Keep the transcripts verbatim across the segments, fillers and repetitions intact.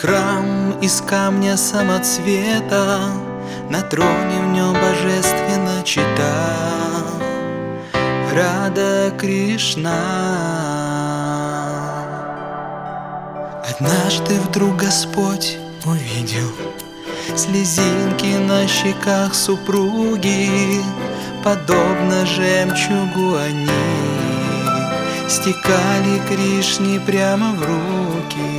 храм из камня самоцвета, на троне в нем божественно чита Рада Кришна. Однажды вдруг Господь увидел слезинки на щеках супруги, подобно жемчугу они стекали Кришне прямо в руки.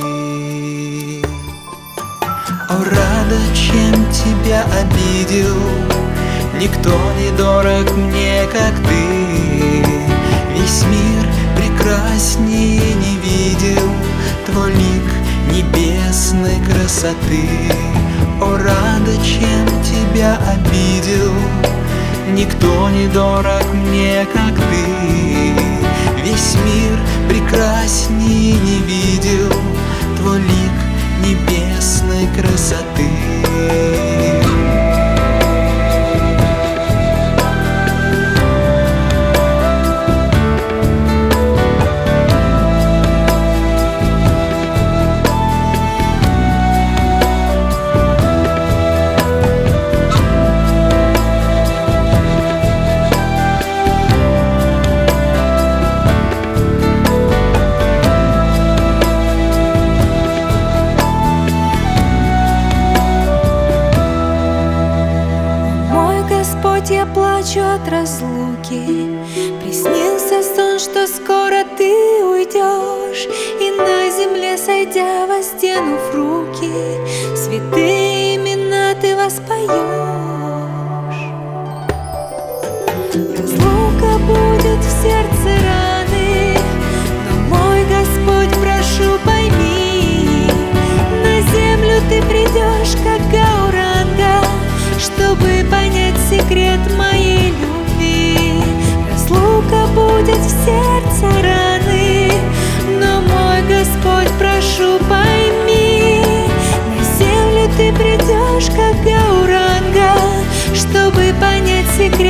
О, Рада, чем тебя обидел? Никто не дорог мне, как ты. Весь мир прекраснее не видел твой лик небесной красоты. О, Рада, чем тебя обидел? Никто не дорог мне, как ты. Весь мир прекраснее не видел твой лик небесной красоты. Я плачу от разлуки. Приснился сон, что скоро ты уйдешь, и на земле, сойдя во стену в руки, святые имена ты воспоешь. Разлука будет в сердце раны, но мой Господь, прошу, пойми, на землю ты придешь, как Гауранга, чтобы понять секрет моей любви. Разлука будет в сердце раны, но мой Господь, прошу, пойми, на землю ты придешь, как Гауранга, чтобы понять секрет